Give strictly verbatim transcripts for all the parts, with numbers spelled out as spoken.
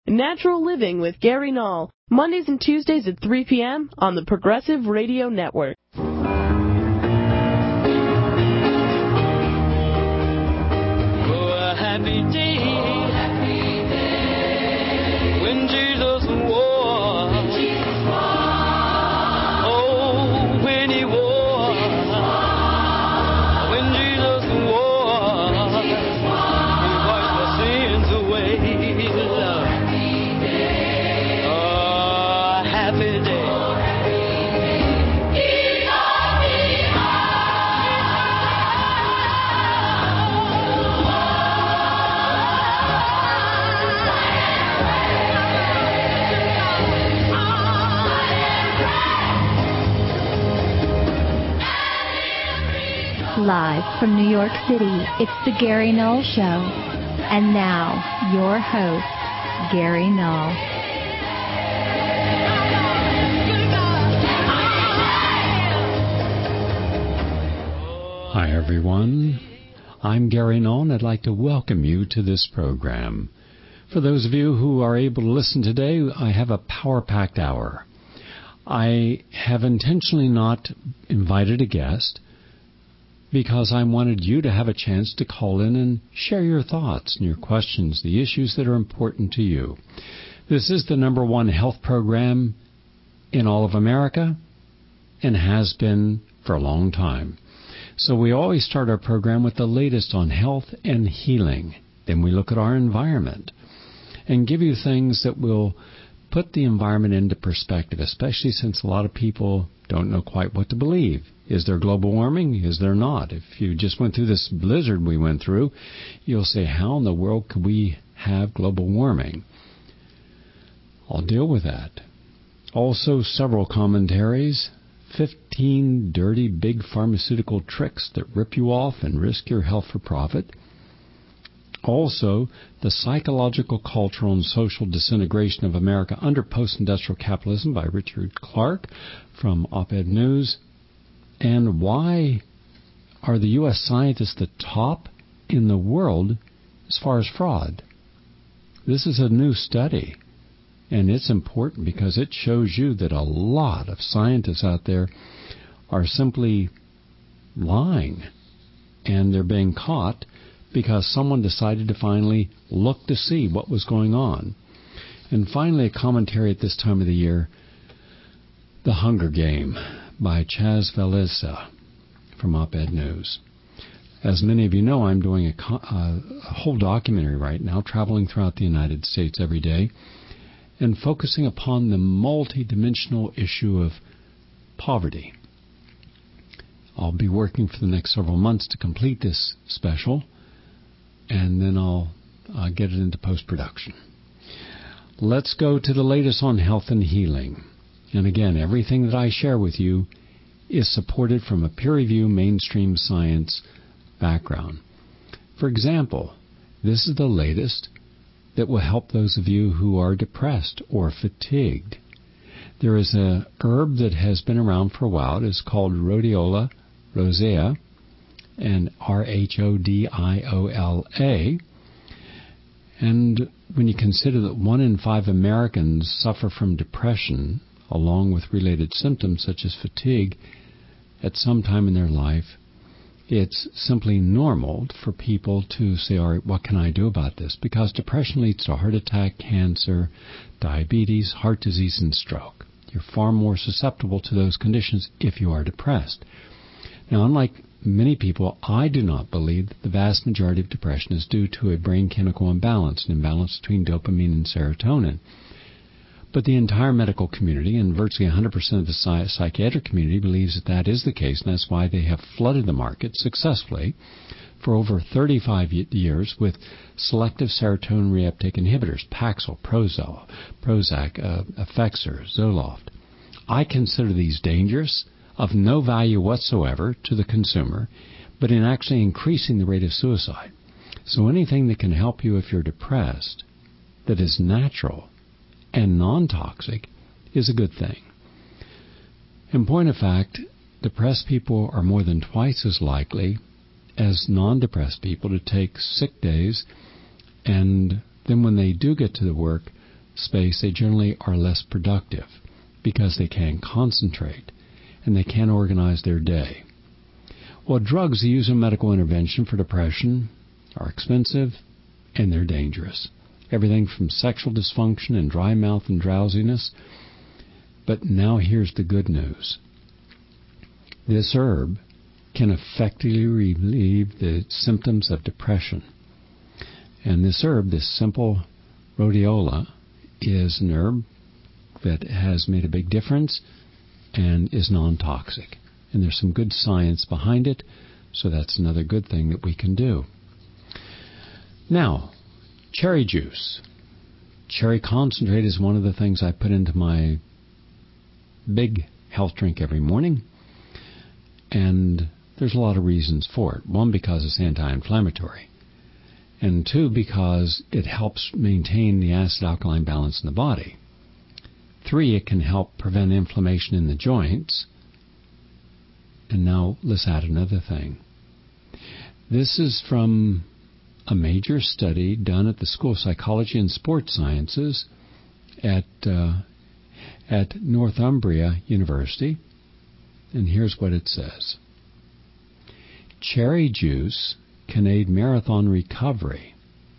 Natural Living with Gary Null, Mondays and Tuesdays at three p.m. on the Progressive Radio Network. Happy day, happy day, when Jesus wore, when Jesus wore, oh, when he wore, when Jesus wore, Jesus wore, he washed my sins away, love, happy day, oh, happy day, oh, happy day, he taught me Live from New York City, it's the Gary Null Show. And now, your host, Gary Null. Hi, everyone. I'm Gary Null, and I'd like to welcome you to this program. For those of you who are able to listen today, I have a power-packed hour. I have intentionally not invited a guest because I wanted you to have a chance to call in and share your thoughts and your questions, the issues that are important to you. This is the number one health program in all of America and has been for a long time. So we always start our program with the latest on health and healing. Then we look at our environment and give you things that will put the environment into perspective, especially since a lot of people don't know quite what to believe. Is there global warming? Is there not? If you just went through this blizzard we went through, you'll say, how in the world could we have global warming? I'll deal with that. Also, several commentaries, fifteen dirty big pharmaceutical tricks that rip you off and risk your health for profit. Also, the psychological, cultural, and social disintegration of America under post-industrial capitalism by Richard Clark from Op-Ed News. And why are the U S scientists the top in the world as far as fraud? This is a new study, and it's important because it shows you that a lot of scientists out there are simply lying, and they're being caught because someone decided to finally look to see what was going on. And finally, a commentary at this time of the year, The Hunger Game by Chaz Valesa from Op-Ed News. As many of you know, I'm doing a, co- uh, a whole documentary right now, traveling throughout the United States every day, and focusing upon the multidimensional issue of poverty. I'll be working for the next several months to complete this special, and then I'll uh, get it into post-production. Let's go to the latest on health and healing. And again, everything that I share with you is supported from a peer-reviewed mainstream science background. For example, this is the latest that will help those of you who are depressed or fatigued. There is a herb that has been around for a while. It is called Rhodiola rosea, and R H O D I O L A. And when you consider that one in five Americans suffer from depression, along with related symptoms such as fatigue, at some time in their life, it's simply normal for people to say, all right, what can I do about this? Because depression leads to heart attack, cancer, diabetes, heart disease, and stroke. You're far more susceptible to those conditions if you are depressed. Now, unlike many people, I do not believe that the vast majority of depression is due to a brain chemical imbalance, an imbalance between dopamine and serotonin. But the entire medical community and virtually one hundred percent of the psych- psychiatric community believes that that is the case, and that's why they have flooded the market successfully for over thirty-five years with selective serotonin reuptake inhibitors, Paxil, Prozac, Prozac, uh, Effexor, Zoloft. I consider these dangerous, of no value whatsoever to the consumer, but in actually increasing the rate of suicide. So anything that can help you if you're depressed that is natural and non-toxic is a good thing. In point of fact, depressed people are more than twice as likely as non-depressed people to take sick days, and then when they do get to the work, space, they generally are less productive because they can't concentrate and they can't organize their day. Well, drugs used in medical intervention for depression are expensive and they're dangerous. Everything from sexual dysfunction and dry mouth and drowsiness. But now here's the good news. This herb can effectively relieve the symptoms of depression. And this herb, this simple rhodiola, is an herb that has made a big difference and is non-toxic. And there's some good science behind it, so that's another good thing that we can do. Now, cherry juice. Cherry concentrate is one of the things I put into my big health drink every morning. And there's a lot of reasons for it. One, because it's anti-inflammatory. And two, because it helps maintain the acid-alkaline balance in the body. Three, it can help prevent inflammation in the joints. And now let's add another thing. This is from a major study done at the School of Psychology and Sports Sciences at uh, at Northumbria University. And here's what it says. Cherry juice can aid marathon recovery.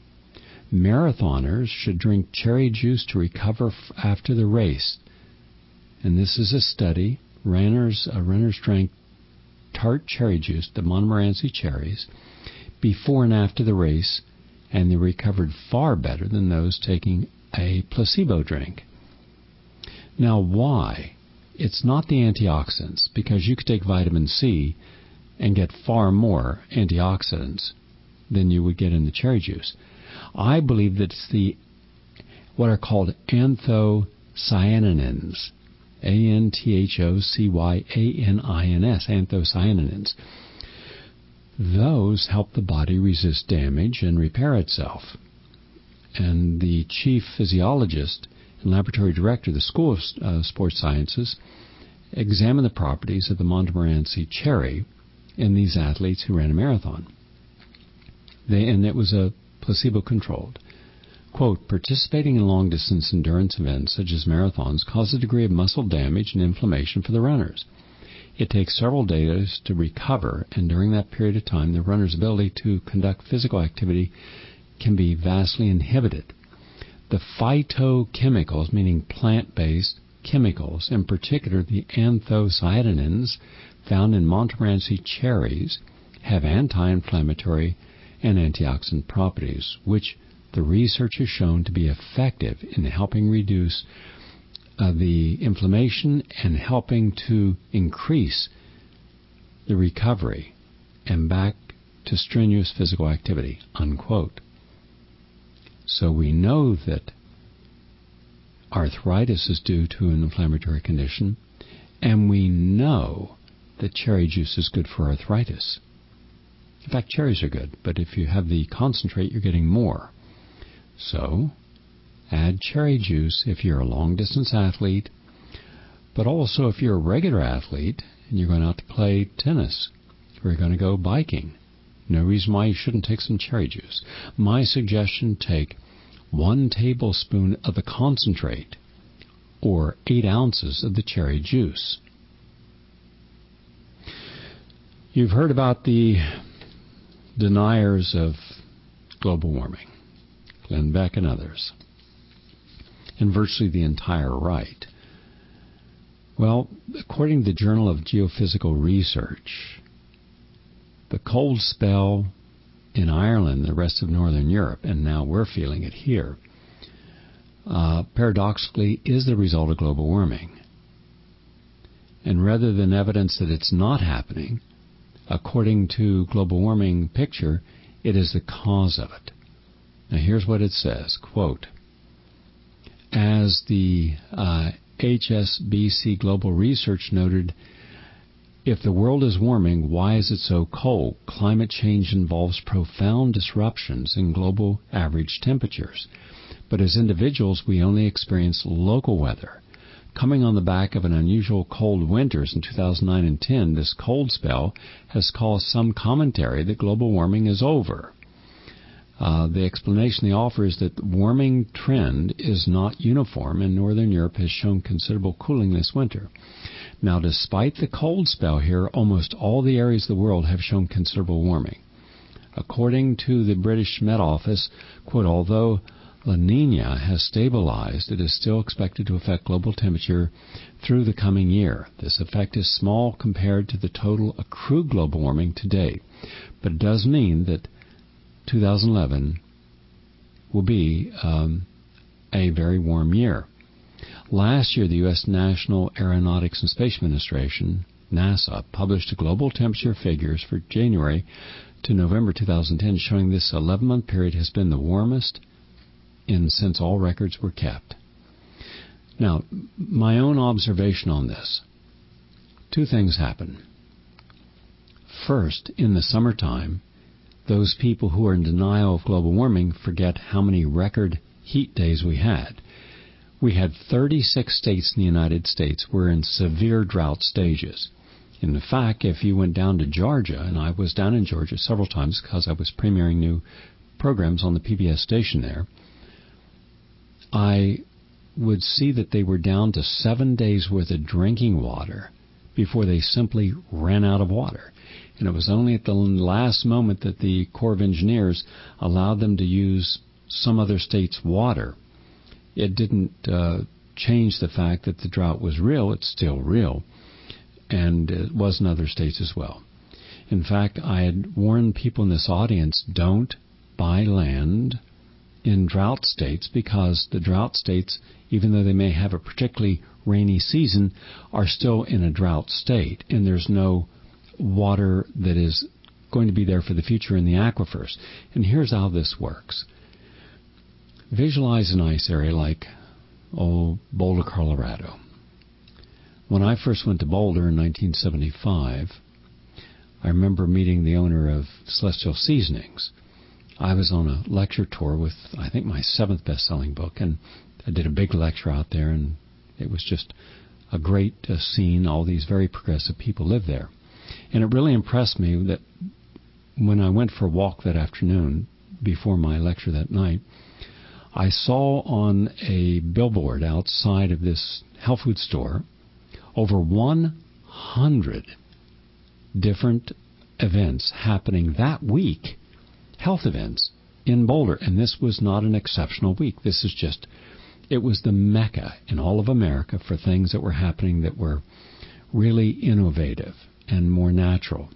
Marathoners should drink cherry juice to recover f- after the race. And this is a study. Runners, uh, runners drank tart cherry juice, the Montmorency cherries, before and after the race, and they recovered far better than those taking a placebo drink. Now, why? It's not the antioxidants, because you could take vitamin C and get far more antioxidants than you would get in the cherry juice. I believe that it's the what are called anthocyanins, A N T H O C Y A N I N S, anthocyanins. Those help the body resist damage and repair itself. And the chief physiologist and laboratory director of the School of uh, Sports Sciences examined the properties of the Montmorency cherry in these athletes who ran a marathon. They, and it was a placebo-controlled. Quote, participating in long-distance endurance events such as marathons cause a degree of muscle damage and inflammation for the runners. It takes several days to recover, and during that period of time, the runner's ability to conduct physical activity can be vastly inhibited. The phytochemicals, meaning plant-based chemicals, in particular the anthocyanins found in Montmorency cherries, have anti-inflammatory and antioxidant properties, which the research has shown to be effective in helping reduce uh, the inflammation and helping to increase the recovery and back to strenuous physical activity, unquote. So we know that arthritis is due to an inflammatory condition, and we know that cherry juice is good for arthritis. In fact, cherries are good, but if you have the concentrate, you're getting more. So, add cherry juice if you're a long-distance athlete, but also if you're a regular athlete and you're going out to play tennis or you're going to go biking. No reason why you shouldn't take some cherry juice. My suggestion, take one tablespoon of the concentrate or eight ounces of the cherry juice. You've heard about the deniers of global warming, Glenn Beck and others, and virtually the entire right. Well, according to the Journal of Geophysical Research, the cold spell in Ireland, the rest of Northern Europe, and now we're feeling it here, uh, paradoxically is the result of global warming. And rather than evidence that it's not happening, according to global warming picture, it is the cause of it. Now here's what it says, quote, as the uh, H S B C Global Research noted, if the world is warming, why is it so cold? Climate change involves profound disruptions in global average temperatures. But as individuals, we only experience local weather. Coming on the back of an unusual cold winters in two thousand nine and ten, this cold spell has caused some commentary that global warming is over. Uh, the explanation they offer is that the warming trend is not uniform, and Northern Europe has shown considerable cooling this winter. Now, despite the cold spell here, almost all the areas of the world have shown considerable warming. According to the British Met Office, quote, although La Nina has stabilized, it is still expected to affect global temperature through the coming year. This effect is small compared to the total accrued global warming to date, but it does mean that two thousand eleven will be um, a very warm year. Last year, the U S National Aeronautics and Space Administration, NASA, published global temperature figures for January to November two thousand ten, showing this eleven-month period has been the warmest in since all records were kept. Now, my own observation on this, two things happen. First, in the summertime, those people who are in denial of global warming forget how many record heat days we had. We had thirty-six states in the United States were in severe drought stages. In fact, if you went down to Georgia, and I was down in Georgia several times because I was premiering new programs on the P B S station there, I would see that they were down to seven days worth of drinking water before they simply ran out of water. And it was only at the last moment that the Corps of Engineers allowed them to use some other state's water. It didn't uh, change the fact that the drought was real. It's still real. And it was in other states as well. In fact, I had warned people in this audience, don't buy land in drought states, because the drought states, even though they may have a particularly rainy season, are still in a drought state, and there's no water that is going to be there for the future in the aquifers. And here's how this works. Visualize an ice area like, oh, Boulder, Colorado. When I first went to Boulder in nineteen seventy-five, I remember meeting the owner of Celestial Seasonings. I was on a lecture tour with, I think, my seventh best-selling book, and I did a big lecture out there, and it was just a great uh, scene. All these very progressive people live there. And it really impressed me that when I went for a walk that afternoon before my lecture that night, I saw on a billboard outside of this health food store over one hundred different events happening that week, health events in Boulder. And this was not an exceptional week. This is just, it was the mecca in all of America for things that were happening that were really innovative and more natural.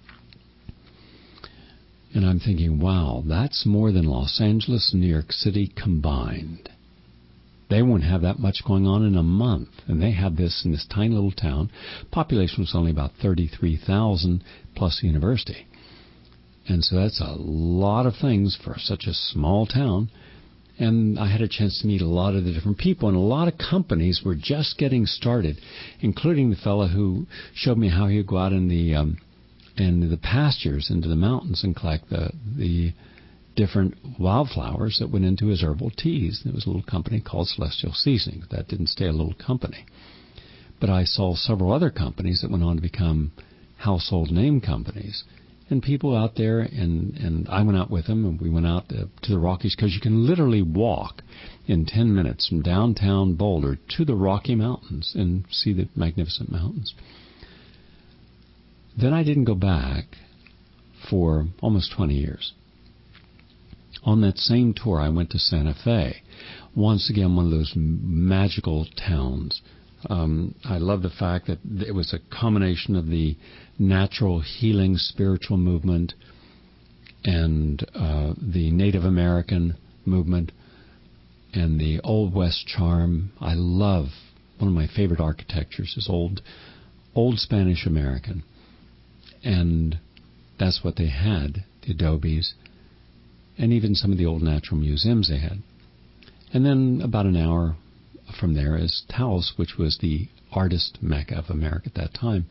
And I'm thinking, wow, that's more than Los Angeles and New York City combined. They won't have that much going on in a month. And they have this in this tiny little town. Population was only about thirty-three thousand plus the university. And so that's a lot of things for such a small town. And I had a chance to meet a lot of the different people, and a lot of companies were just getting started, including the fellow who showed me how he would go out in the um, in the pastures, into the mountains, and collect the the different wildflowers that went into his herbal teas. There was a little company called Celestial Seasonings. That didn't stay a little company. But I saw several other companies that went on to become household name companies. And people out there, and, and I went out with them, and we went out to, to the Rockies, because you can literally walk in ten minutes from downtown Boulder to the Rocky Mountains and see the magnificent mountains. Then I didn't go back for almost twenty years. On that same tour, I went to Santa Fe. Once again, one of those magical towns. Um, I love the fact that it was a combination of the natural healing spiritual movement and uh, the Native American movement and the Old West charm. I love, one of my favorite architectures is old, old Spanish American. And that's what they had, the adobes, and even some of the old natural museums they had. And then about an hour from there is Taos, which was the artist mecca of America at that time.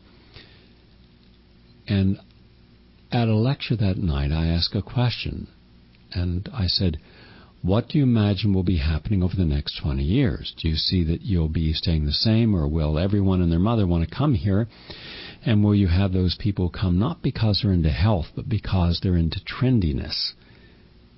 And at a lecture that night, I asked a question, and I said, what do you imagine will be happening over the next twenty years? Do you see that you'll be staying the same, or will everyone and their mother want to come here? And will you have those people come not because they're into health, but because they're into trendiness?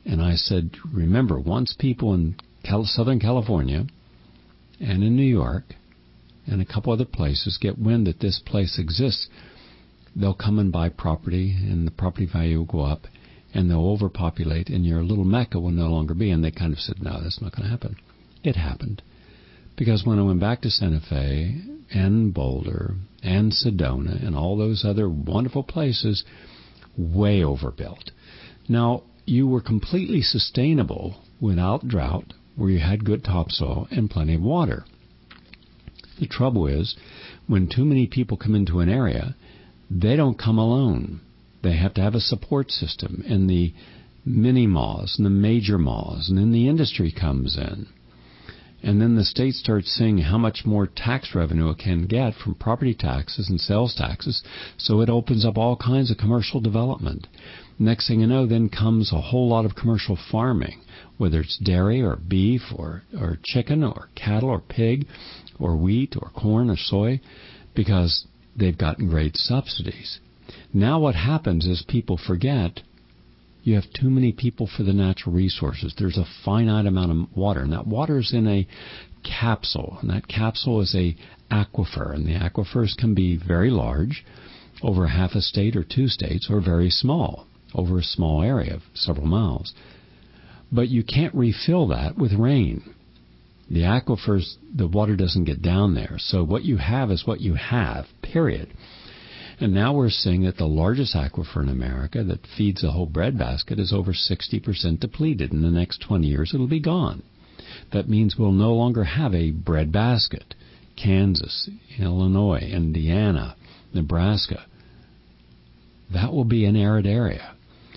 And I said, remember, once people in Cal- Southern California and in New York and a couple other places get wind that this place exists, they'll come and buy property, and the property value will go up, and they'll overpopulate, and your little Mecca will no longer be. And they kind of said, no, that's not going to happen. It happened. Because when I went back to Santa Fe and Boulder and Sedona and all those other wonderful places, way overbuilt. Now, you were completely sustainable without drought, where you had good topsoil and plenty of water. The trouble is, when too many people come into an area, they don't come alone. They have to have a support system, and the mini-maws and the major maws, and then the industry comes in. And then the state starts seeing how much more tax revenue it can get from property taxes and sales taxes, so it opens up all kinds of commercial development. Next thing you know, then comes a whole lot of commercial farming, whether it's dairy or beef or, or chicken or cattle or pig or wheat or corn or soy, because they've gotten great subsidies. Now what happens is people forget you have too many people for the natural resources. There's a finite amount of water, and that water is in a capsule, and that capsule is a aquifer, and the aquifers can be very large, over half a state or two states, or very small, over a small area of several miles. But you can't refill that with rain. The aquifers, the water doesn't get down there, so what you have is what you have, period. And now we're seeing that the largest aquifer in America that feeds the whole breadbasket is over sixty percent depleted. In the next twenty years, it'll be gone. That means we'll no longer have a breadbasket. Kansas, Illinois, Indiana, Nebraska. That will be an arid area.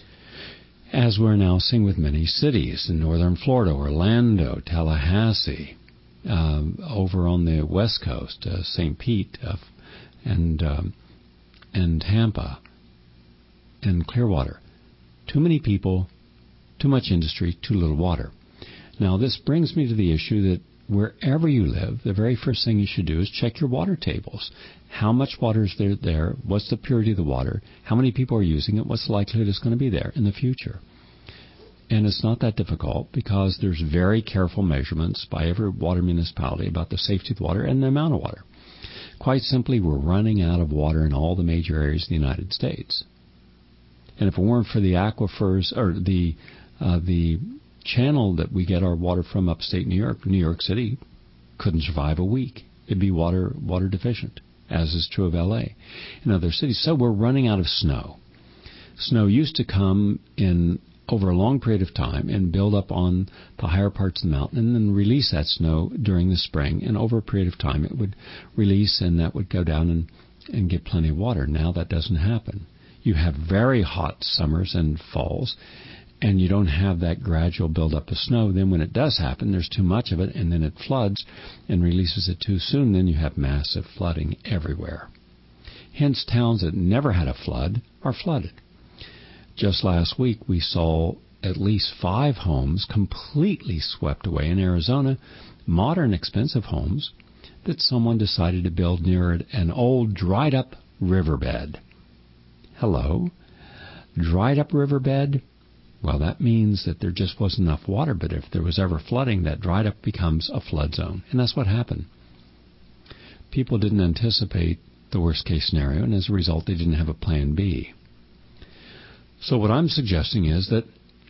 As we're now seeing with many cities in northern Florida, Orlando, Tallahassee, um, over on the west coast, uh, Saint Pete, uh, and... Um, and Tampa and Clearwater. Too many people, too much industry, too little water. Now, this brings me to the issue that wherever you live, the very first thing you should do is check your water tables. How much water is there there? What's the purity of the water? How many people are using it? What's the likelihood it's going to be there in the future? And it's not that difficult, because there's very careful measurements by every water municipality about the safety of the water and the amount of water. Quite simply, we're running out of water in all the major areas of the United States. And if it weren't for the aquifers, or the uh, the channel that we get our water from upstate New York, New York City couldn't survive a week. It'd be water water deficient, as is true of L A and other cities. So we're running out of snow. Snow used to come in over a long period of time and build up on the higher parts of the mountain, and then release that snow during the spring. And over a period of time, it would release, and that would go down and, and get plenty of water. Now that doesn't happen. You have very hot summers and falls, and you don't have that gradual buildup of snow. Then when it does happen, there's too much of it, and then it floods and releases it too soon. Then you have massive flooding everywhere. Hence, towns that never had a flood are flooded. Just last week, we saw at least five homes completely swept away in Arizona, modern, expensive homes that someone decided to build near an old, dried-up riverbed. Hello? Dried-up riverbed? Well, that means that there just wasn't enough water, but if there was ever flooding, that dried up becomes a flood zone. And that's what happened. People didn't anticipate the worst-case scenario, and as a result, they didn't have a plan B. So what I'm suggesting is that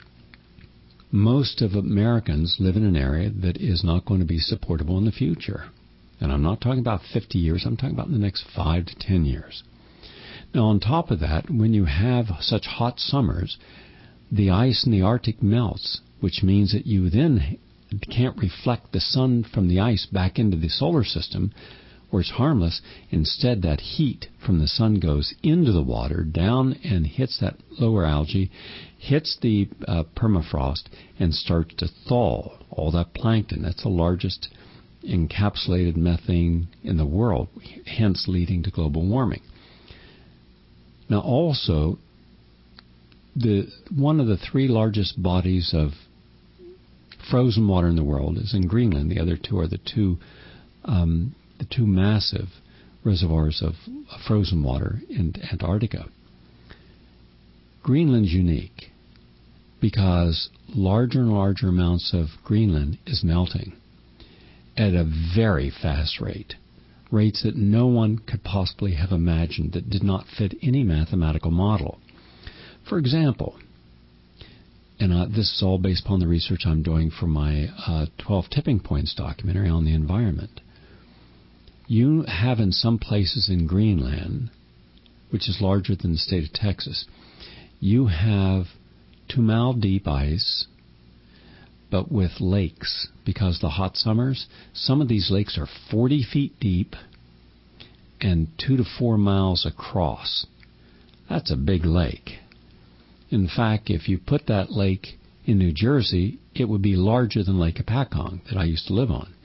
most of Americans live in an area that is not going to be supportable in the future. And I'm not talking about fifty years, I'm talking about in the next five to ten years. Now, on top of that, when you have such hot summers, the ice in the Arctic melts, which means that you then can't reflect the sun from the ice back into the solar system, where it's harmless. Instead, that heat from the sun goes into the water, down, and hits that lower algae, hits the uh, permafrost, and starts to thaw all that plankton. That's the largest encapsulated methane in the world, hence leading to global warming. Now, also, the one of the three largest bodies of frozen water in the world is in Greenland. The other two are the two um, the two massive reservoirs of frozen water in Antarctica. Greenland's unique. because larger and larger amounts of Greenland is melting at a very fast rate, rates that no one could possibly have imagined, that did not fit any mathematical model. For example, and uh, this is all based upon the research I'm doing for my uh, twelve Tipping Points documentary on the environment. You have in some places in Greenland, which is larger than the state of Texas, you have two-mile deep ice, but with lakes, because the hot summers, some of these lakes are forty feet deep and two to four miles across. That's a big lake. In fact, if you put that lake in New Jersey, it would be larger than Lake Apacong that I used to live on.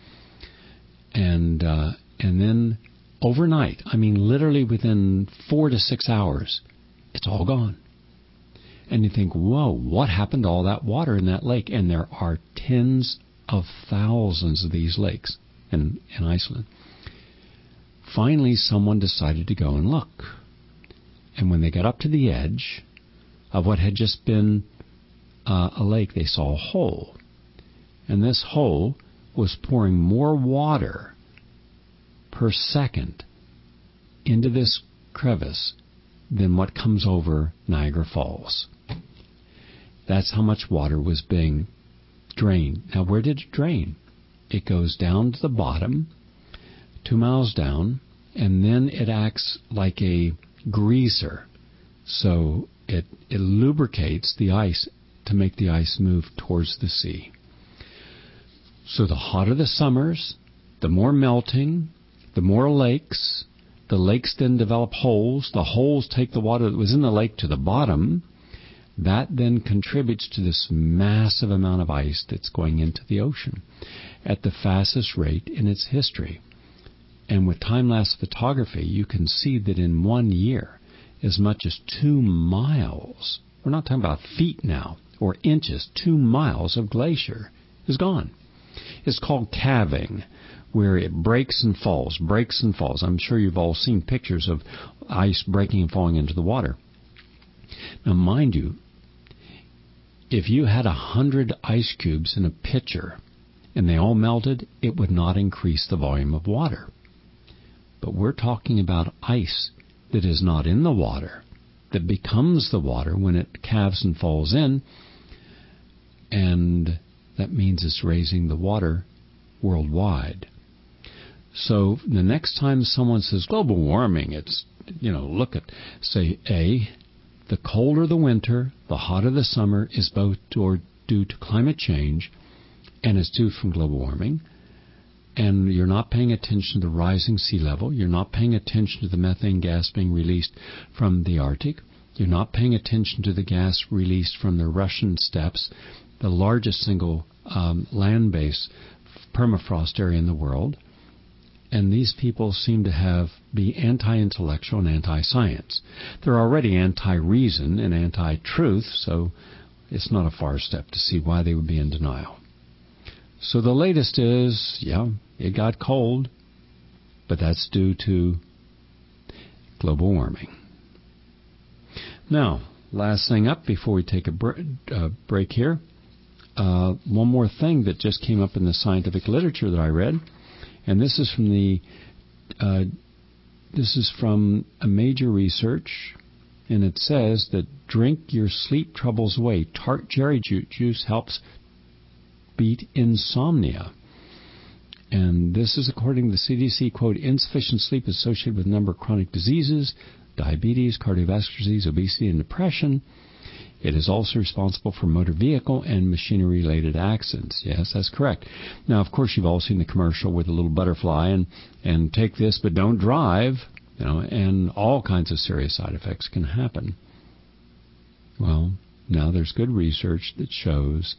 And uh, and then overnight, I mean literally within four to six hours, it's all gone. And you think, whoa, what happened to all that water in that lake? And there are tens of thousands of these lakes in, in Iceland. Finally, someone decided to go and look. And when they got up to the edge of what had just been uh, a lake, they saw a hole. And this hole was pouring more water per second into this crevice than what comes over Niagara Falls. That's how much water was being drained. Now, where did it drain? It goes down to the bottom, two miles down, and then it acts like a greaser. So it, it lubricates the ice to make the ice move towards the sea. So the hotter the summers, the more melting, the more lakes. The lakes then develop holes. The holes take the water that was in the lake to the bottom. That then contributes to this massive amount of ice that's going into the ocean at the fastest rate in its history. And with time-lapse photography, you can see that in one year, as much as two miles, we're not talking about feet now, or inches, two miles of glacier is gone. It's called calving, where it breaks and falls, breaks and falls. I'm sure you've all seen pictures of ice breaking and falling into the water. Now, mind you, if you had a hundred ice cubes in a pitcher and they all melted, it would not increase the volume of water. But we're talking about ice that is not in the water, that becomes the water when it calves and falls in, and that means it's raising the water worldwide. So the next time someone says global warming, it's, you know, look at, say, A, the colder the winter, the hotter the summer is both due to climate change and is due from global warming. And you're not paying attention to the rising sea level. You're not paying attention to the methane gas being released from the Arctic. You're not paying attention to the gas released from the Russian steppes, the largest single um, land-based permafrost area in the world. And these people seem to have be anti-intellectual and anti-science. They're already anti-reason and anti-truth, so it's not a far step to see why they would be in denial. So the latest is, yeah, it got cold, but that's due to global warming. Now, last thing up before we take a br- uh, break here, uh, one more thing that just came up in the scientific literature that I read. And this is from the, uh, this is from a major research, and it says that drink your sleep troubles away. Tart cherry juice helps beat insomnia. And this is according to the C D C, quote, insufficient sleep is associated with a number of chronic diseases, diabetes, cardiovascular disease, obesity, and depression. It is also responsible for motor vehicle and machinery-related accidents. Yes, that's correct. Now, of course, you've all seen the commercial with the little butterfly and, and take this, but don't drive, you know, and all kinds of serious side effects can happen. Well, now there's good research that shows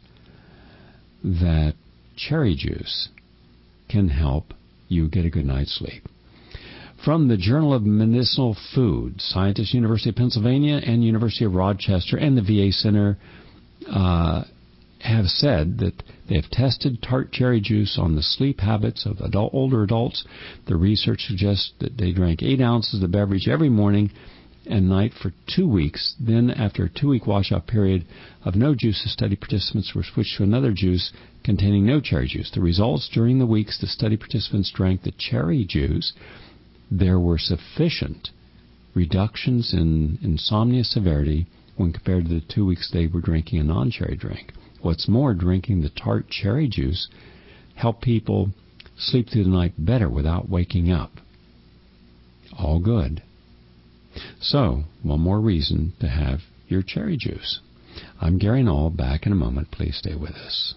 that cherry juice can help you get a good night's sleep. From the Journal of Medicinal Food, scientists, University of Pennsylvania and University of Rochester and the V A Center uh, have said that they have tested tart cherry juice on the sleep habits of adult, older adults. The research suggests that they drank eight ounces of the beverage every morning and night for two weeks. Then, after a two-week washout period of no juice, the study participants were switched to another juice containing no cherry juice. The results: during the weeks the study participants drank the cherry juice, there were sufficient reductions in insomnia severity when compared to the two weeks they were drinking a non-cherry drink. What's more, drinking the tart cherry juice helped people sleep through the night better without waking up. All good. So, one more reason to have your cherry juice. I'm Gary Null. Back in a moment. Please stay with us.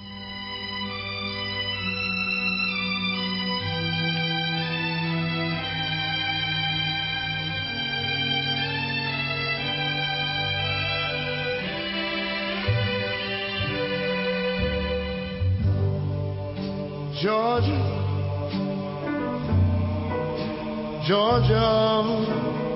Georgia, Georgia,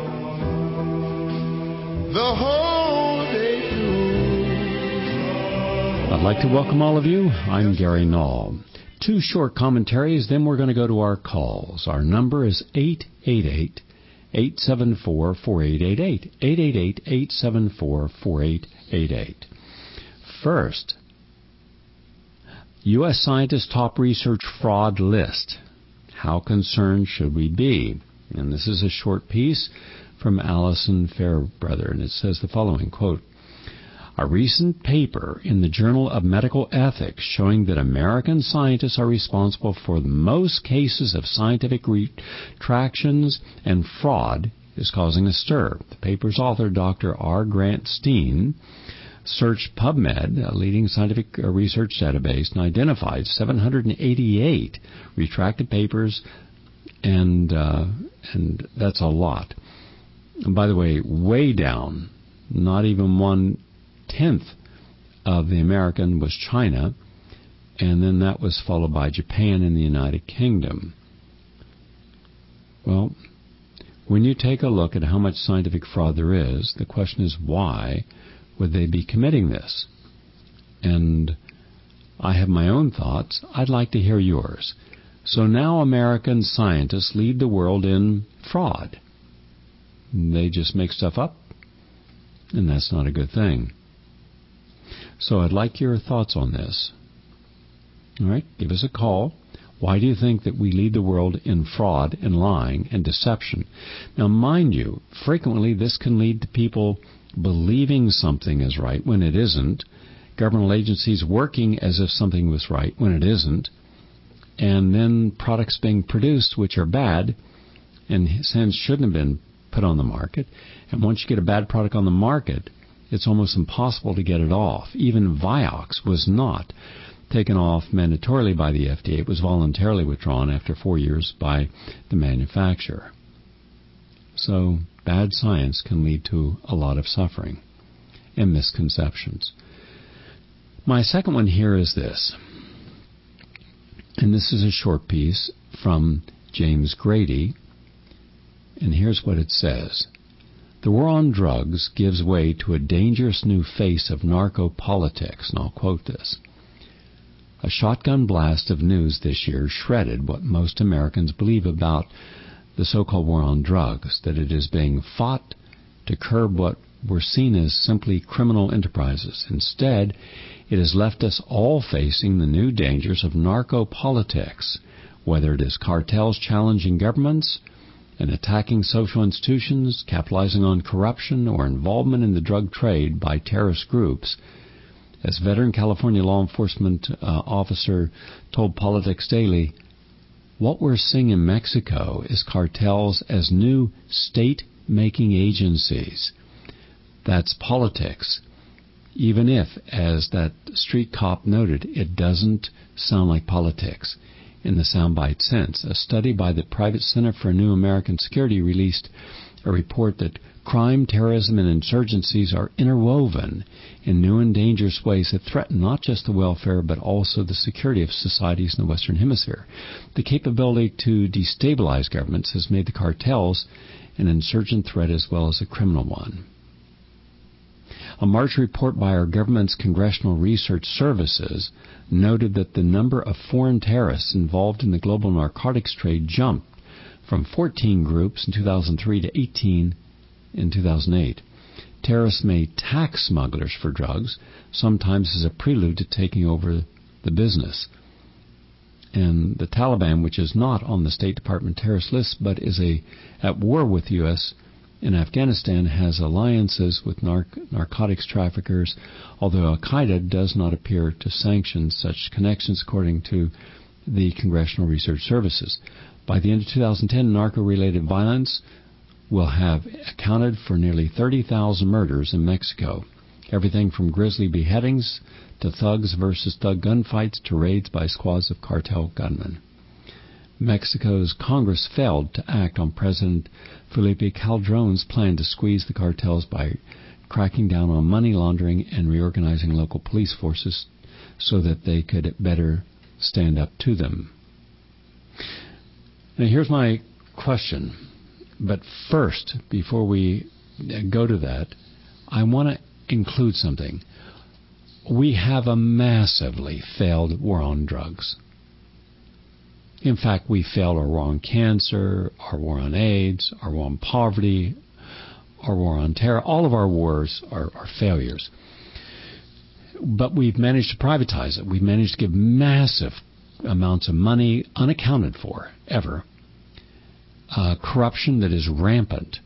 the whole day through. I'd like to welcome all of you. I'm Gary Null. Two short commentaries, then we're going to go to our calls. Our number is eight eight eight, eight seven four, four eight eight eight, eight eight eight, eight seven four, four eight eight eight. First, U S scientists' top research fraud list. How concerned should we be? And this is a short piece from Alison Fairbrother, and it says the following, quote, a recent paper in the Journal of Medical Ethics showing that American scientists are responsible for the most cases of scientific retractions and fraud is causing a stir. The paper's author, Doctor R. Grant Steen, searched PubMed, a leading scientific research database, and identified seven hundred eighty-eight retracted papers, and uh, and that's a lot. And by the way, way down, not even one-tenth of the American was China, and then that was followed by Japan and the United Kingdom. Well, when you take a look at how much scientific fraud there is, the question is why would they be committing this? And I have my own thoughts. I'd like to hear yours. So now American scientists lead the world in fraud. They just make stuff up, and that's not a good thing. So I'd like your thoughts on this. All right, give us a call. Why do you think that we lead the world in fraud and lying and deception? Now, mind you, frequently this can lead to people believing something is right when it isn't, governmental agencies working as if something was right when it isn't, and then products being produced which are bad and hence shouldn't have been put on the market. And once you get a bad product on the market, it's almost impossible to get it off. Even Vioxx was not taken off mandatorily by the F D A. It was voluntarily withdrawn after four years by the manufacturer. So bad science can lead to a lot of suffering and misconceptions. My second one here is this, and this is a short piece from James Grady, and here's what it says. The war on drugs gives way to a dangerous new face of narco-politics, and I'll quote this. A shotgun blast of news this year shredded what most Americans believe about the so-called war on drugs, that it is being fought to curb what were seen as simply criminal enterprises. Instead, it has left us all facing the new dangers of narco-politics, whether it is cartels challenging governments and attacking social institutions, capitalizing on corruption, or involvement in the drug trade by terrorist groups. As veteran California law enforcement uh, officer told Politics Daily, what we're seeing in Mexico is cartels as new state-making agencies. That's politics. Even if, as that street cop noted, it doesn't sound like politics in the soundbite sense. A study by the Private Center for New American Security released a report that crime, terrorism, and insurgencies are interwoven in new and dangerous ways that threaten not just the welfare but also the security of societies in the Western Hemisphere. The capability to destabilize governments has made the cartels an insurgent threat as well as a criminal one. A March report by our government's Congressional Research Services noted that the number of foreign terrorists involved in the global narcotics trade jumped from fourteen groups in two thousand three to eighteen in two thousand eight. Terrorists may tax smugglers for drugs, sometimes as a prelude to taking over the business. And the Taliban, which is not on the State Department terrorist list but is a at war with the U S in Afghanistan, has alliances with narc- narcotics traffickers, although Al-Qaeda does not appear to sanction such connections, according to the Congressional Research Services. By the end of two thousand ten, narco-related violence will have accounted for nearly thirty thousand murders in Mexico. Everything from grisly beheadings to thugs versus thug gunfights to raids by squads of cartel gunmen. Mexico's Congress failed to act on President Felipe Calderon's plan to squeeze the cartels by cracking down on money laundering and reorganizing local police forces so that they could better stand up to them. Now here's my question. But first, before we go to that, I want to include something. We have a massively failed war on drugs. In fact, we failed our war on cancer, our war on AIDS, our war on poverty, our war on terror. All of our wars are, are failures. But we've managed to privatize it. We've managed to give massive amounts of money, unaccounted for, ever. Uh, corruption that is rampant.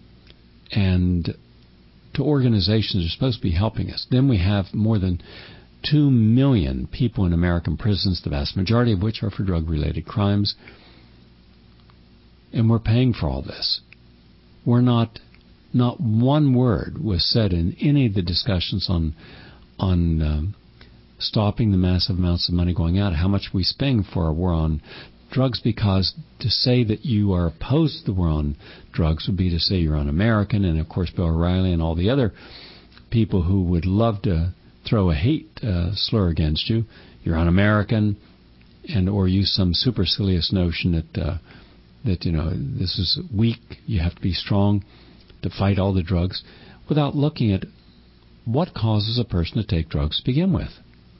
And to organizations that are supposed to be helping us. Then we have more than two million people in American prisons, the vast majority of which are for drug-related crimes. And we're paying for all this. We're not, not one word was said in any of the discussions on, on um, stopping the massive amounts of money going out, how much we spend for our war on drugs, because to say that you are opposed to the war on drugs would be to say you're un-American, and of course Bill O'Reilly and all the other people who would love to throw a hate uh, slur against you, you're un-American, and or use some supercilious notion that uh, that you know this is weak, you have to be strong to fight all the drugs, without looking at what causes a person to take drugs to begin with.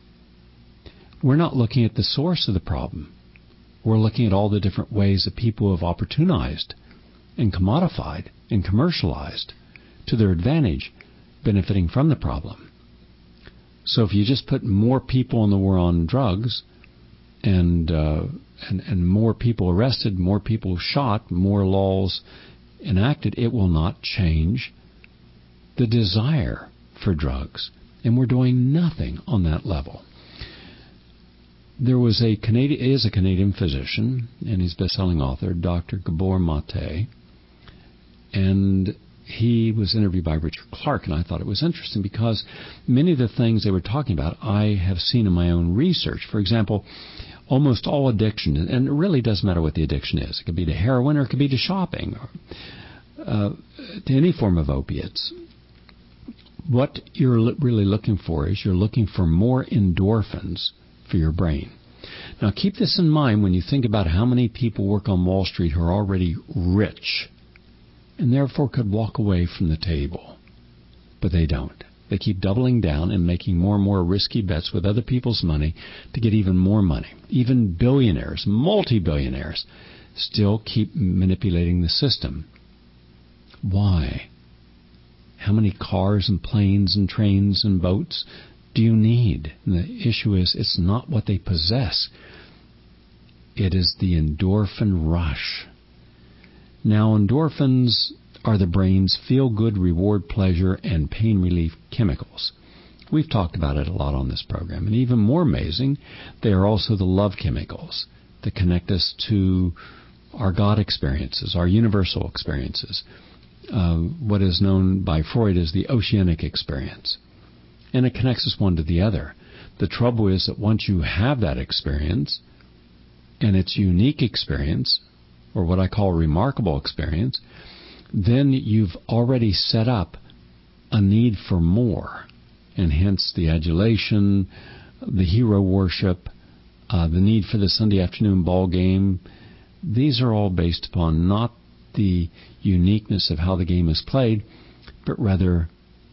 We're not looking at the source of the problem. We're looking at all the different ways that people have opportunized and commodified and commercialized to their advantage, benefiting from the problem. So if you just put more people in the war on drugs and, uh, and, and more people arrested, more people shot, more laws enacted, it will not change the desire for drugs. And we're doing nothing on that level. There was a Canadian, is a Canadian physician, and he's a best-selling author, Doctor Gabor Mate, and he was interviewed by Richard Clark, and I thought it was interesting because many of the things they were talking about I have seen in my own research. For example, almost all addiction, and it really doesn't matter what the addiction is. It could be to heroin or it could be to shopping, or uh, to any form of opiates. What you're really looking for is you're looking for more endorphins for your brain. Now keep this in mind when you think about how many people work on Wall Street who are already rich and therefore could walk away from the table. But they don't. They keep doubling down and making more and more risky bets with other people's money to get even more money. Even billionaires, multi-billionaires, still keep manipulating the system. Why? How many cars and planes and trains and boats do you need? And the issue is, it's not what they possess. It is the endorphin rush. Now, endorphins are the brain's feel-good, reward, pleasure, and pain relief chemicals. We've talked about it a lot on this program. And even more amazing, they are also the love chemicals that connect us to our God experiences, our universal experiences, uh, what is known by Freud as the oceanic experience. And it connects us one to the other. The trouble is that once you have that experience, and it's unique experience, or what I call remarkable experience, then you've already set up a need for more, and hence the adulation, the hero worship, uh, the need for the Sunday afternoon ball game. These are all based upon not the uniqueness of how the game is played, but rather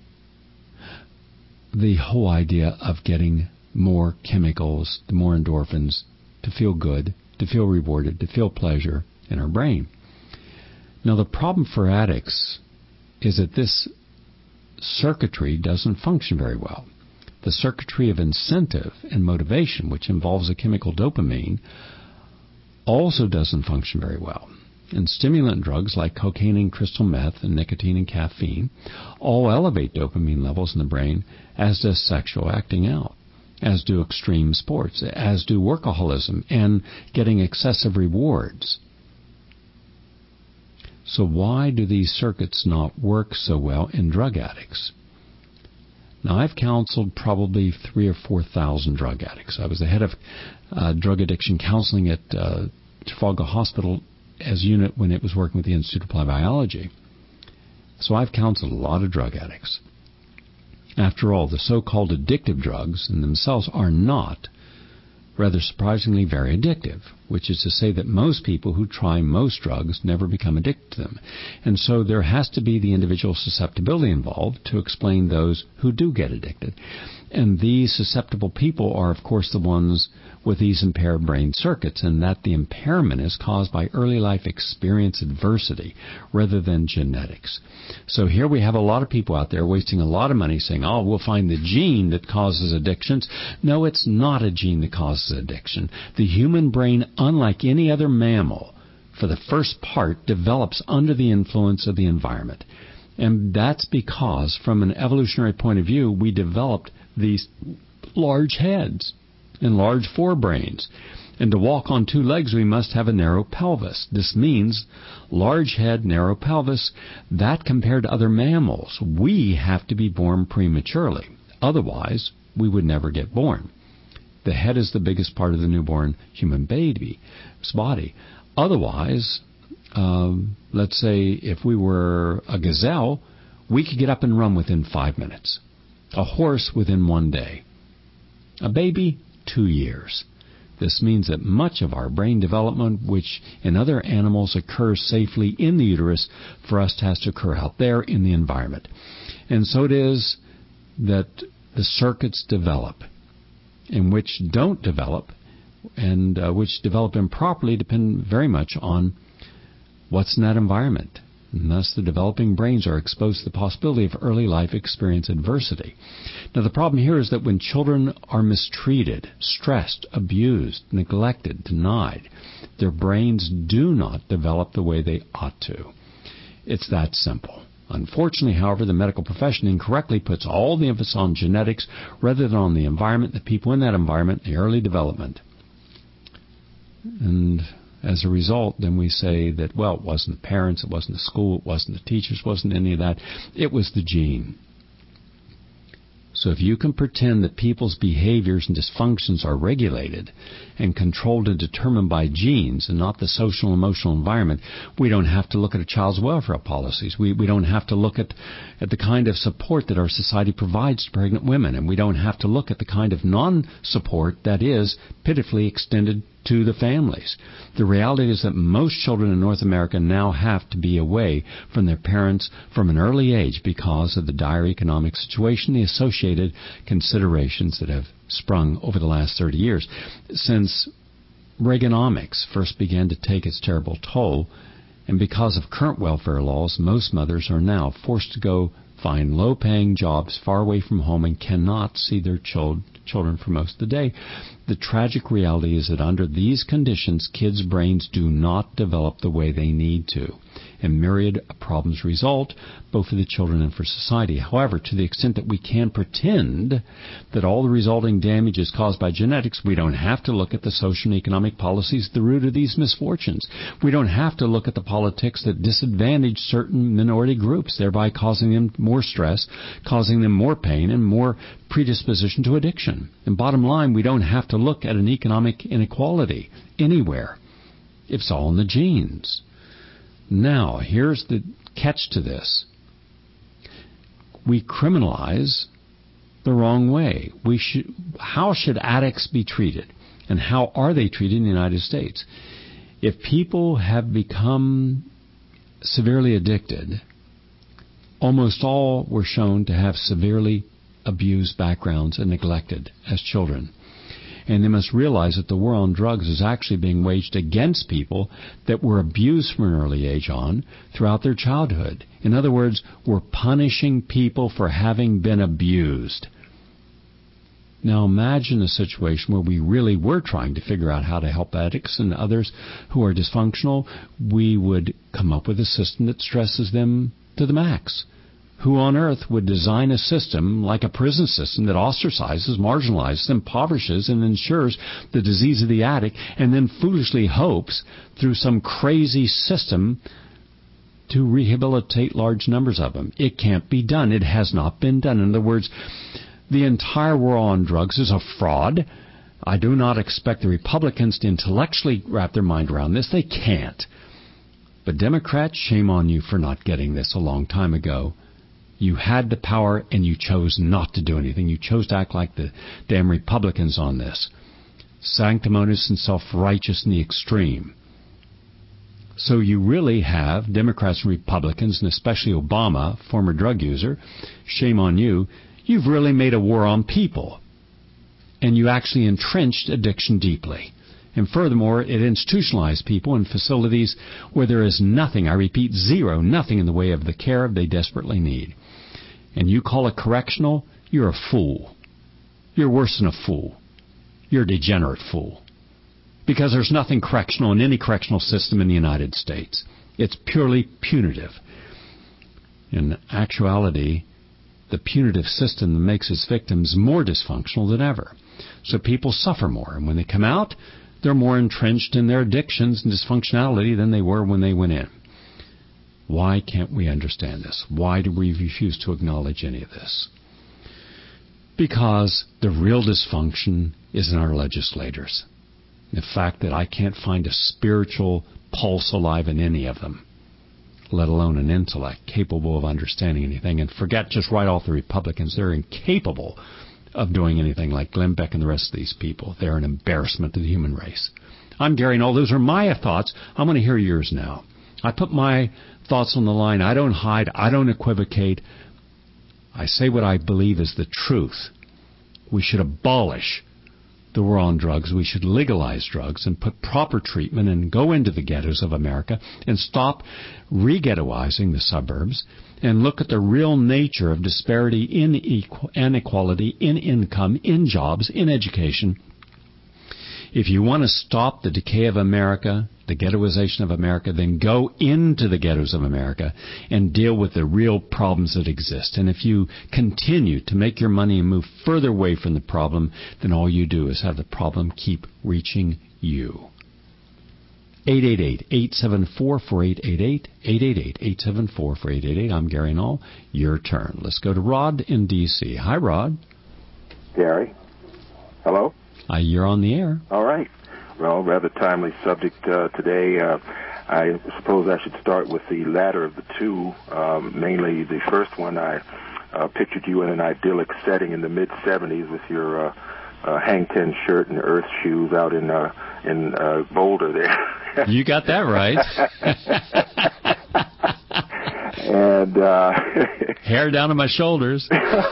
the whole idea of getting more chemicals, the more endorphins, to feel good, to feel rewarded, to feel pleasure in our brain. Now, the problem for addicts is that this circuitry doesn't function very well. The circuitry of incentive and motivation, which involves a chemical dopamine, also doesn't function very well. And stimulant drugs like cocaine and crystal meth and nicotine and caffeine all elevate dopamine levels in the brain, as does sexual acting out, as do extreme sports, as do workaholism and getting excessive rewards. So why do these circuits not work so well in drug addicts? Now, I've counseled probably three or four thousand drug addicts. I was the head of uh, drug addiction counseling at uh, Trafalgar Hospital as unit when it was working with the Institute of Applied Biology. So I've counseled a lot of drug addicts. After all, the so-called addictive drugs in themselves are not, rather surprisingly, very addictive, which is to say that most people who try most drugs never become addicted to them. And so there has to be the individual susceptibility involved to explain those who do get addicted. And these susceptible people are, of course, the ones with these impaired brain circuits, and that the impairment is caused by early life experience adversity rather than genetics. So here we have a lot of people out there wasting a lot of money saying, oh, we'll find the gene that causes addictions. No, it's not a gene that causes addiction. The human brain, unlike any other mammal, for the first part, develops under the influence of the environment. And that's because, from an evolutionary point of view, we developed these large heads and large forebrains. And to walk on two legs, we must have a narrow pelvis. This means large head, narrow pelvis. That, compared to other mammals, we have to be born prematurely. Otherwise, we would never get born. The head is the biggest part of the newborn human baby's body. Otherwise, um, let's say if we were a gazelle, we could get up and run within five minutes. A horse within one day. A baby, two years. This means that much of our brain development, which in other animals occurs safely in the uterus, for us has to occur out there in the environment. And so it is that the circuits develop, and which don't develop, and uh, which develop improperly depend very much on what's in that environment. And thus the developing brains are exposed to the possibility of early life experience adversity. Now the problem here is that when children are mistreated, stressed, abused, neglected, denied, their brains do not develop the way they ought to. It's that simple. Unfortunately, however, the medical profession incorrectly puts all the emphasis on genetics rather than on the environment, the people in that environment, the early development. And as a result, then we say that, well, it wasn't the parents, it wasn't the school, it wasn't the teachers, it wasn't any of that. It was the gene. So if you can pretend that people's behaviors and dysfunctions are regulated and controlled and determined by genes and not the social and emotional environment, we don't have to look at a child's welfare policies. We, we don't have to look at, at the kind of support that our society provides to pregnant women. And we don't have to look at the kind of non-support that is pitifully extended to the families. The reality is that most children in North America now have to be away from their parents from an early age because of the dire economic situation, the associated considerations that have sprung over the last thirty years. Since Reaganomics first began to take its terrible toll, and because of current welfare laws, most mothers are now forced to go find low-paying jobs far away from home and cannot see their children children for most of the day. The tragic reality is that under these conditions, kids' brains do not develop the way they need to, and myriad problems result, both for the children and for society. However, to the extent that we can pretend that all the resulting damage is caused by genetics, we don't have to look at the social and economic policies at the root of these misfortunes. We don't have to look at the politics that disadvantage certain minority groups, thereby causing them more stress, causing them more pain, and more predisposition to addiction. And bottom line, we don't have to look at an economic inequality anywhere. It's all in the genes. Now, here's the catch to this. We criminalize the wrong way. We should, how should addicts be treated? And how are they treated in the United States? If people have become severely addicted, almost all were shown to have severely abused backgrounds and neglected as children. And they must realize that the war on drugs is actually being waged against people that were abused from an early age on throughout their childhood. In other words, we're punishing people for having been abused. Now imagine a situation where we really were trying to figure out how to help addicts and others who are dysfunctional. We would come up with a system that stresses them to the max. Who on earth would design a system like a prison system that ostracizes, marginalizes, impoverishes, and ensures the disease of the addict, and then foolishly hopes through some crazy system to rehabilitate large numbers of them? It can't be done. It has not been done. In other words, the entire war on drugs is a fraud. I do not expect the Republicans to intellectually wrap their mind around this. They can't. But Democrats, shame on you for not getting this a long time ago. You had the power and you chose not to do anything. You chose to act like the damn Republicans on this. Sanctimonious and self-righteous in the extreme. So you really have Democrats and Republicans, and especially Obama, former drug user, shame on you. You've really made a war on people. And you actually entrenched addiction deeply. And furthermore, it institutionalized people in facilities where there is nothing, I repeat, zero, nothing in the way of the care they desperately need. And you call it correctional, you're a fool. You're worse than a fool. You're a degenerate fool. Because there's nothing correctional in any correctional system in the United States. It's purely punitive. In actuality, the punitive system makes its victims more dysfunctional than ever. So people suffer more. And when they come out, they're more entrenched in their addictions and dysfunctionality than they were when they went in. Why can't we understand this? Why do we refuse to acknowledge any of this? Because the real dysfunction is in our legislators. The fact that I can't find a spiritual pulse alive in any of them, let alone an intellect capable of understanding anything. And forget just right off the Republicans. They're incapable of doing anything like Glenn Beck and the rest of these people. They're an embarrassment to the human race. I'm Gary Null. Those are my thoughts. I'm going to hear yours now. I put my thoughts on the line. I don't hide. I don't equivocate. I say what I believe is the truth. We should abolish the war on drugs. We should legalize drugs and put proper treatment and go into the ghettos of America and stop re-ghettoizing the suburbs and look at the real nature of disparity in inequality, in income, in jobs, in education. If you want to stop the decay of America, the ghettoization of America, then go into the ghettos of America and deal with the real problems that exist. And if you continue to make your money and move further away from the problem, then all you do is have the problem keep reaching you. eight eight eight, eight seven four, four eight eight eight, eight eight eight, eight seven four, four eight eight eight. I'm Gary Null. Your turn. Let's go to Rod in D C Hi, Rod. Gary. Hello? Uh, you're on the air. All right. Well, rather timely subject uh, today. Uh, I suppose I should start with the latter of the two. Um, mainly the first one, I uh, pictured you in an idyllic setting in the mid seventies with your uh, uh, hang ten shirt and earth shoes out in uh, in uh, Boulder there. You got that right. and uh, hair down to my shoulders.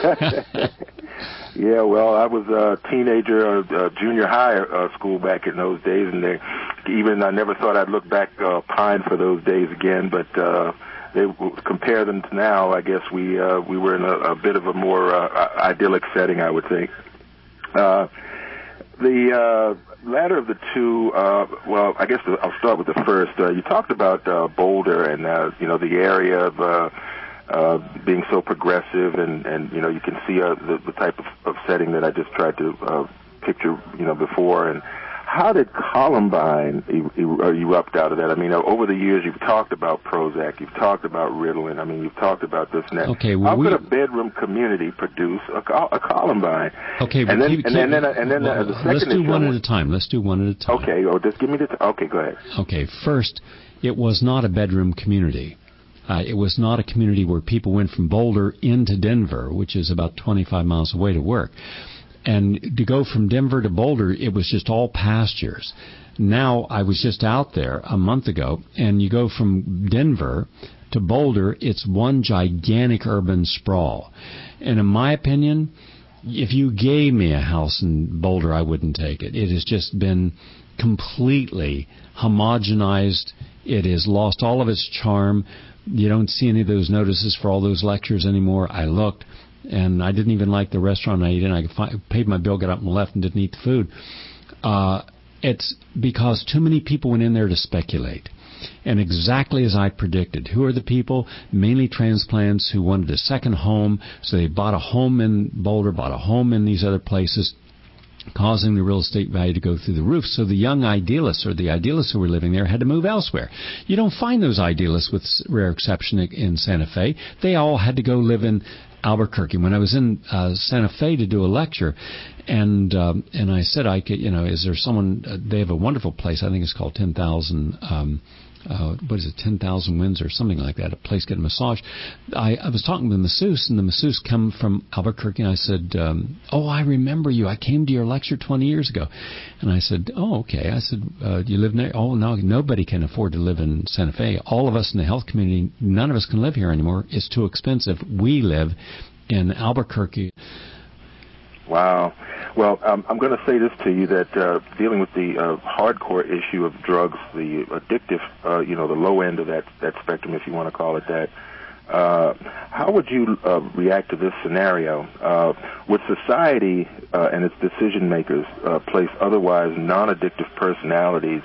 Yeah, well, I was a teenager, uh, uh, junior high uh, school back in those days, and they, even I never thought I'd look back, uh, pine for those days again. But uh, they compare them to now. I guess we uh, we were in a, a bit of a more uh, idyllic setting, I would think. Uh, the uh, latter of the two, uh, well, I guess I'll start with the first. Uh, you talked about uh, Boulder and uh, you know the area of. Uh, Uh, being so progressive, and, and you know, you can see uh, the, the type of, of setting that I just tried to uh, picture, you know, before. And how did Columbine e- e- erupt out of that? I mean, over the years, you've talked about Prozac, you've talked about Ritalin. I mean, you've talked about this and that. Okay, well, how we... could a bedroom community produce a, a Columbine? Okay, and then, keep, and, keep, then, and then, and then well, uh, the second let's do issue one was, at a time. Let's do one at a time. Okay, oh, just give me the. T- okay, go ahead. Okay, first, it was not a bedroom community. Uh, it was not a community where people went from Boulder into Denver, which is about twenty-five miles away to work. And to go from Denver to Boulder, it was just all pastures. Now, I was just out there a month ago, and you go from Denver to Boulder, it's one gigantic urban sprawl. And in my opinion, if you gave me a house in Boulder, I wouldn't take it. It has just been completely homogenized. It has lost all of its charm. You don't see any of those notices for all those lectures anymore. I looked, and I didn't even like the restaurant I ate in. I paid my bill, got up and left, and didn't eat the food. Uh, it's because too many people went in there to speculate. And exactly as I predicted. Who are the people? Mainly transplants who wanted a second home. So they bought a home in Boulder, bought a home in these other places, causing the real estate value to go through the roof. So the young idealists or the idealists who were living there had to move elsewhere. You don't find those idealists, with rare exception, in Santa Fe. They all had to go live in Albuquerque. When I was in uh, Santa Fe to do a lecture, and um, and I said, I could, you know, is there someone? Uh, they have a wonderful place. I think it's called ten thousand. Um, Uh, what is it, ten thousand Winds or something like that, a place getting a massage. I, I was talking to the masseuse, and the masseuse come from Albuquerque, and I said, um, oh, I remember you. I came to your lecture twenty years ago. And I said, oh, okay. I said, uh, do you live there? Oh, no, nobody can afford to live in Santa Fe. All of us in the health community, none of us can live here anymore. It's too expensive. We live in Albuquerque. Wow. Well, um, I'm going to say this to you, that uh, dealing with the uh, hardcore issue of drugs, the addictive, uh, you know, the low end of that, that spectrum, if you want to call it that, uh, how would you uh, react to this scenario? Uh, would society uh, and its decision makers uh, place otherwise non-addictive personalities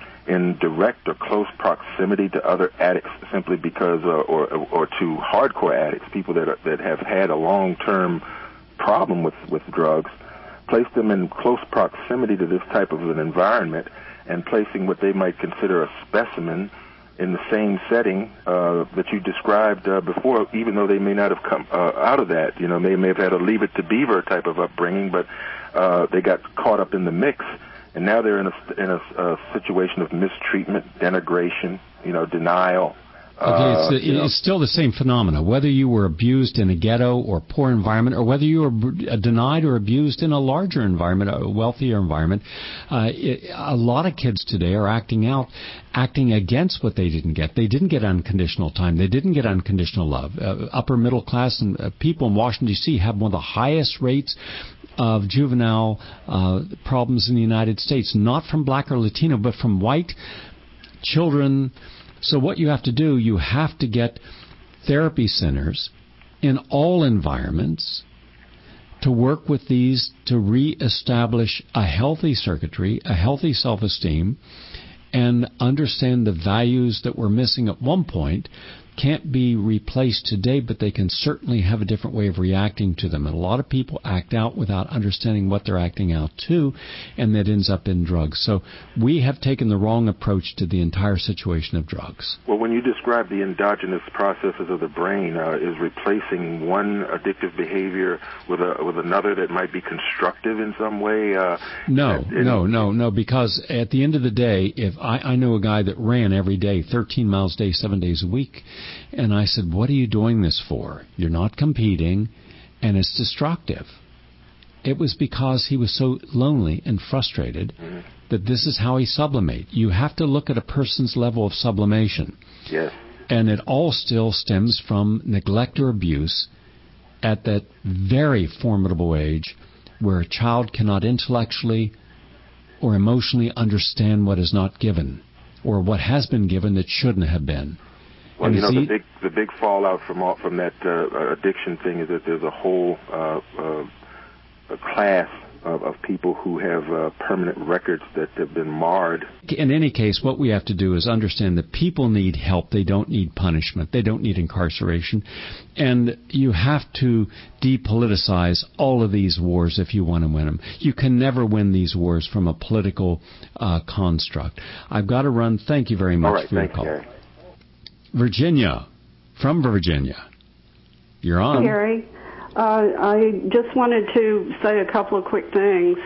in direct or close proximity to other addicts simply because, uh, or, or to hardcore addicts, people that are, that have had a long-term problem with, with drugs, place them in close proximity to this type of an environment, and placing what they might consider a specimen in the same setting uh, that you described uh, before, even though they may not have come uh, out of that. You know, they may have had a Leave It to Beaver type of upbringing, but uh, they got caught up in the mix, and now they're in a, in a, a situation of mistreatment, denigration, you know, denial. Okay, it's, uh, it's still the same phenomena, whether you were abused in a ghetto or poor environment, or whether you were denied or abused in a larger environment, a wealthier environment. Uh, it, a lot of kids today are acting out, acting against what they didn't get. They didn't get unconditional time. They didn't get unconditional love. Uh, upper middle class and uh, people in Washington, D C have one of the highest rates of juvenile uh, problems in the United States, not from black or Latino, but from white children. So what you have to do, you have to get therapy centers in all environments to work with these to reestablish a healthy circuitry, a healthy self-esteem, and understand the values that were missing at one point can't be replaced today, but they can certainly have a different way of reacting to them. And a lot of people act out without understanding what they're acting out to, and that ends up in drugs. So we have taken the wrong approach to the entire situation of drugs. Well, when you describe the endogenous processes of the brain, uh, is replacing one addictive behavior with a with another that might be constructive in some way? Uh, no, that, no, no, no, because at the end of the day, if I, I know a guy that ran every day, thirteen miles a day, seven days a week, and I said, what are you doing this for? You're not competing, and it's destructive. It was because he was so lonely and frustrated mm-hmm. that this is how he sublimated. You have to look at a person's level of sublimation. Yes. And it all still stems from neglect or abuse at that very formidable age where a child cannot intellectually or emotionally understand what is not given or what has been given that shouldn't have been. Well, and you know, see, the big the big fallout from all, from that uh, addiction thing is that there's a whole uh, uh, a class of, of people who have uh, permanent records that have been marred. In any case, what we have to do is understand that people need help. They don't need punishment. They don't need incarceration. And you have to depoliticize all of these wars if you want to win them. You can never win these wars from a political uh, construct. I've got to run. Thank you very much all right, for your thanks, call. Gary. Virginia, from Virginia. You're on. Gary, uh, I just wanted to say a couple of quick things.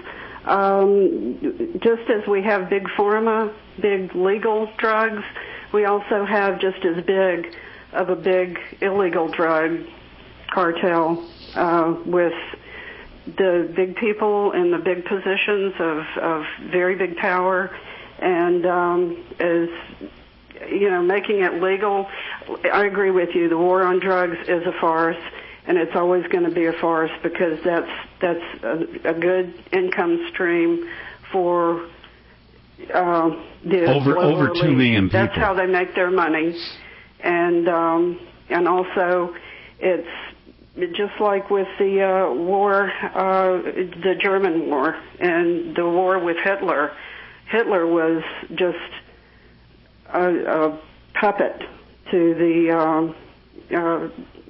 Um, just as we have big pharma, big legal drugs, we also have just as big of a big illegal drug cartel uh, with the big people in the big positions of, of very big power, and um, as you know, making it legal. I agree with you. The war on drugs is a farce, and it's always going to be a forest because that's that's a, a good income stream for uh, the over over two elite. million people. That's how they make their money, and um, and also it's just like with the uh, war, uh, the German war, and the war with Hitler. Hitler was just a, a puppet to the um, uh,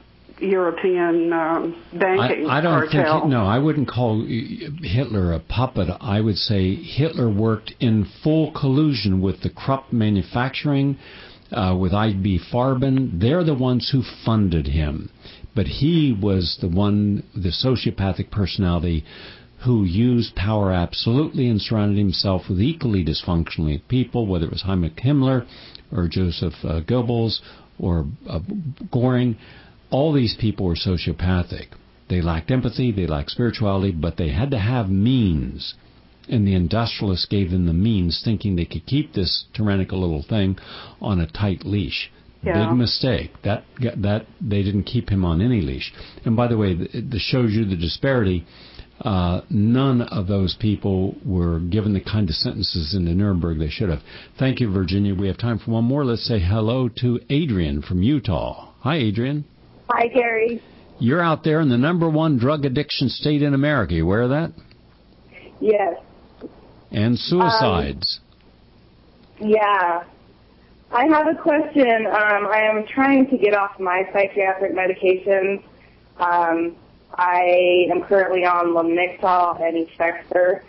European um, banking I, I don't cartel. think, no, I wouldn't call Hitler a puppet. I would say Hitler worked in full collusion with the Krupp manufacturing, uh, with I B Farben. They're the ones who funded him. But he was the one, the sociopathic personality who used power absolutely and surrounded himself with equally dysfunctional people, whether it was Heinrich Himmler or Joseph uh, Goebbels or uh, Goring. All these people were sociopathic. They lacked empathy, they lacked spirituality, but they had to have means. And the industrialists gave them the means, thinking they could keep this tyrannical little thing on a tight leash. Yeah. Big mistake. That that they didn't keep him on any leash. And by the way, this shows you the disparity. Uh, none of those people were given the kind of sentences in the Nuremberg they should have. Thank you, Virginia. We have time for one more. Let's say hello to Adrian from Utah. Hi, Adrian. Hi, Gary. You're out there in the number one drug addiction state in America. You aware of that? Yes. And suicides. Um, yeah. I have a question. Um, I am trying to get off my psychiatric medications. Um, I am currently on Lamictal and Effexor.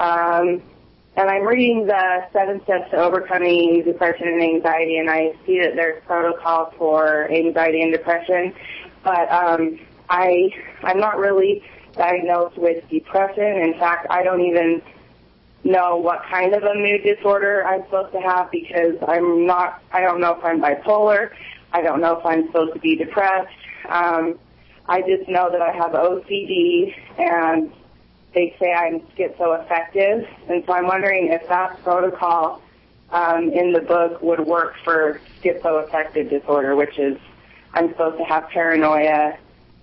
Um, and I'm reading the Seven Steps to Overcoming Depression and Anxiety, and I see that there's protocols for anxiety and depression. But um, I, I'm not really diagnosed with depression. In fact, I don't even know what kind of a mood disorder I'm supposed to have because I'm not, I don't know if I'm bipolar. I don't know if I'm supposed to be depressed. Um, I just know that I have O C D and they say I'm schizoaffective. And so I'm wondering if that protocol um, in the book would work for schizoaffective disorder, which is I'm supposed to have paranoia,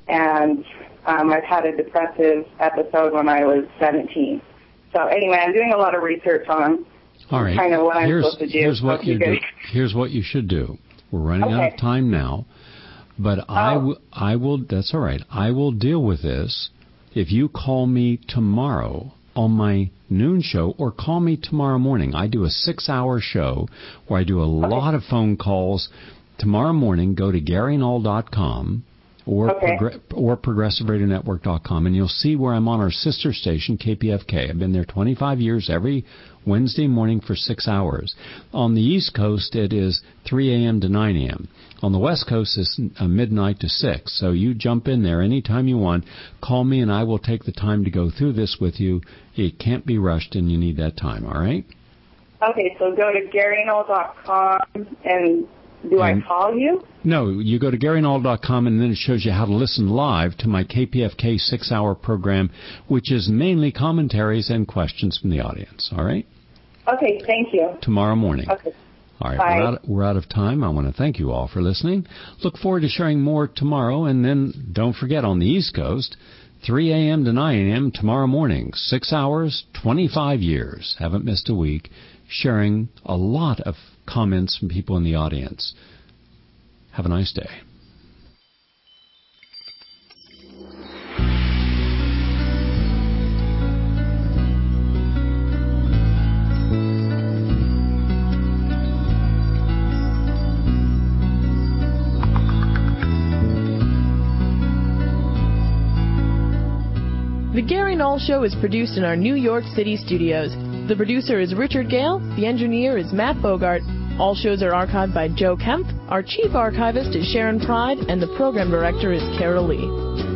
and um, I've had a depressive episode when I was seventeen. So anyway, I'm doing a lot of research on All right. kind of what I'm here's, supposed to do. Here's what, you do. here's what you should do. We're running okay. out of time now, but oh. I, w- I will, that's all right, I will deal with this if you call me tomorrow on my noon show or call me tomorrow morning. I do a six-hour show where I do a okay. lot of phone calls. Tomorrow morning, go to Gary Null dot com. Or, okay. progr- or progressive radio network dot com, and you'll see where I'm on our sister station, K P F K. I've been there twenty-five years, every Wednesday morning for six hours. On the East Coast, it is three a.m. to nine a.m. On the West Coast, it's uh, midnight to six. So you jump in there anytime you want. Call me, and I will take the time to go through this with you. It can't be rushed, and you need that time, all right? Okay, so go to Gary Null dot com and... Do and I call you? No, you go to Gary Null dot com and then it shows you how to listen live to my K P F K six-hour program, which is mainly commentaries and questions from the audience. All right? Okay, thank you. Tomorrow morning. Okay. All right, Bye. we're out, we're out of time. I want to thank you all for listening. Look forward to sharing more tomorrow, and then don't forget on the East Coast, three a.m. to nine a.m. tomorrow morning, six hours, twenty-five years. Haven't missed a week, sharing a lot of comments from people in the audience. Have a nice day. The Gary Null Show is produced in our New York City studios. The producer is Richard Gale. The engineer is Matt Bogart. All shows are archived by Joe Kemp. Our chief archivist is Sharon Pride, and the program director is Carol Lee.